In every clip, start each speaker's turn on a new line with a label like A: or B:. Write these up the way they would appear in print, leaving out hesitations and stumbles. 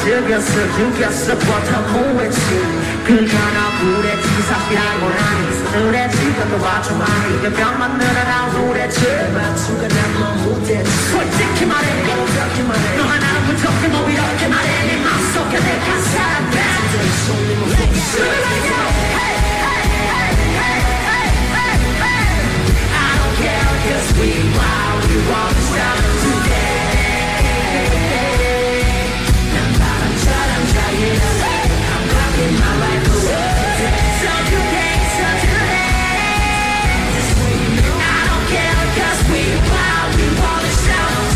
A: 죽였어 버터무했지 그가 나 그랬지 사실 알고 나니 그랬지 그것도 봐주마 이게 병만 늘어나고 그랬지 맞추가 난 못했지 솔직히 말해 너 하나는 부족해 뭐 이렇게 말해 내 맘속에 내가 살았다 I don't care cause we wild we won't stop today I'm rocking my life away. So today, I don't care 'cause we wild, we wanna shout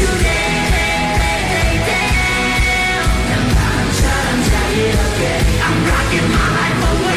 A: today. 난 바람처럼 자유롭게 I'm rocking my life away.